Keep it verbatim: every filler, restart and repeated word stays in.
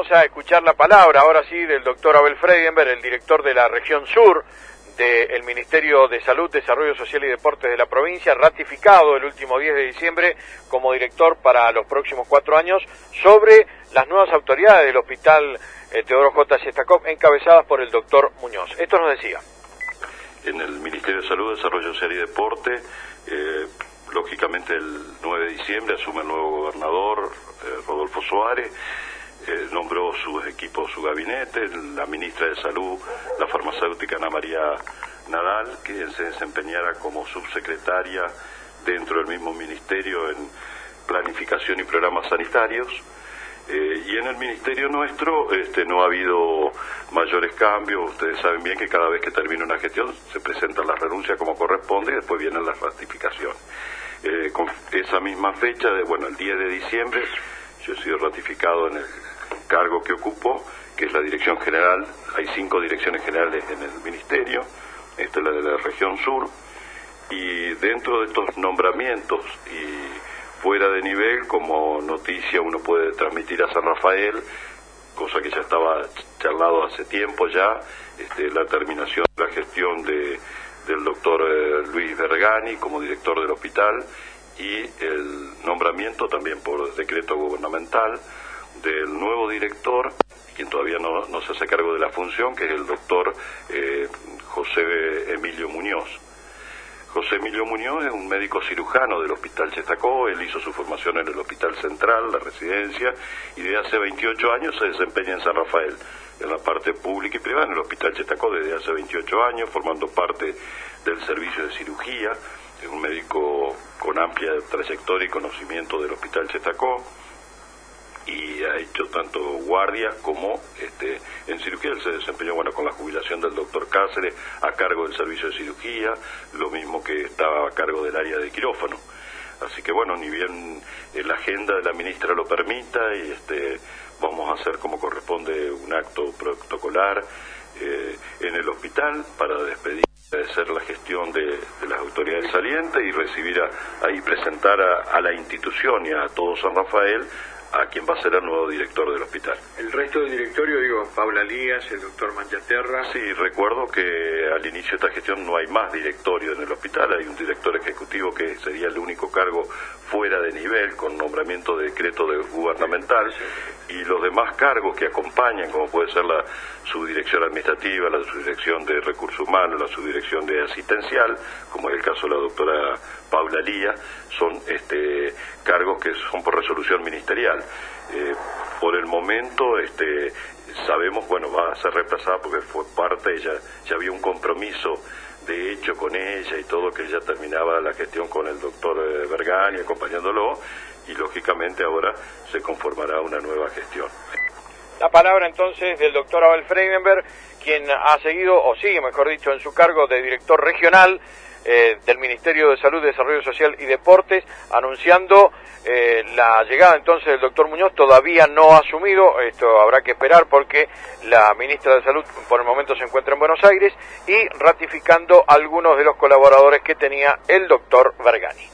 vamos a escuchar la palabra, ahora sí, del doctor Abel Freidenberg, el director de la región sur del Ministerio de Salud, Desarrollo Social y Deportes de la provincia, ratificado el último diez de diciembre como director para los próximos cuatro años, sobre las nuevas autoridades del Hospital eh, Teodoro J. Shestakov, encabezadas por el doctor Muñoz. Esto nos decía. En el Ministerio de Salud, Desarrollo Social y Deporte, eh, lógicamente el nueve de diciembre asume el nuevo gobernador, eh, Rodolfo Suárez, eh, nombró sus equipos, su gabinete, la ministra de Salud, la farmacéutica Ana María Nadal, que se desempeñara como subsecretaria dentro del mismo ministerio en planificación y programas sanitarios. Eh, y en el ministerio nuestro este, no ha habido mayores cambios. Ustedes saben bien que cada vez que termina una gestión se presentan las renuncias como corresponde y después vienen las ratificaciones. Eh, con esa misma fecha, de, bueno, el diez de diciembre, yo he sido ratificado en el cargo que ocupo, que es la dirección general. Hay cinco direcciones generales en el ministerio, esta es la de la región sur, y dentro de estos nombramientos y fuera de nivel, como noticia uno puede transmitir a San Rafael, cosa que ya estaba charlado hace tiempo ya, este, la terminación de la gestión de, del doctor eh, Luis Vergani como director del hospital y el nombramiento también por decreto gubernamental del nuevo director, quien todavía no, no se hace cargo de la función, que es el doctor eh, José Emilio Muñoz. José Emilio Muñoz es un médico cirujano del Hospital Shestakov. Él hizo su formación en el Hospital Central, la residencia, y desde hace veintiocho años se desempeña en San Rafael, en la parte pública y privada, en el Hospital Shestakov desde hace veintiocho años, formando parte del servicio de cirugía. Es un médico con amplia trayectoria y conocimiento del Hospital Shestakov, y ha hecho tanto guardias como este, en cirugía. Él se desempeñó bueno con la jubilación del doctor Cáceres a cargo del servicio de cirugía, lo mismo que estaba a cargo del área de quirófano. Así que bueno, ni bien eh, la agenda de la ministra lo permita, y este, vamos a hacer como corresponde un acto protocolar eh, en el hospital para despedir, hacer la gestión de, de las autoridades salientes y recibir a, a y presentar a, a la institución y a todo San Rafael a quien va a ser el nuevo director del hospital. El resto del directorio, digo, Paula Lías, el doctor Manchaterra. Sí, recuerdo que al inicio de esta gestión no hay más directorio en el hospital, hay un director ejecutivo que sería el único cargo fuera de nivel, con nombramiento de decreto de gubernamental, y los demás cargos que acompañan, como puede ser la subdirección administrativa, la subdirección de recursos humanos, la subdirección de asistencial, como es el caso de la doctora Paula Lía, son este, cargos que son por resolución ministerial. Eh, por el momento este, sabemos, bueno, va a ser reemplazada porque fue parte, ya, ya había un compromiso de hecho con ella y todo, que ella terminaba la gestión con el doctor eh, Vergani acompañándolo, y lógicamente ahora se conformará una nueva gestión. La palabra entonces del doctor Abel Freidenberg, quien ha seguido, o sigue mejor dicho, en su cargo de director regional eh, del Ministerio de Salud, Desarrollo Social y Deportes, anunciando eh, la llegada entonces del doctor Muñoz. Todavía no ha asumido, esto habrá que esperar porque la ministra de Salud por el momento se encuentra en Buenos Aires, y ratificando algunos de los colaboradores que tenía el doctor Vergani.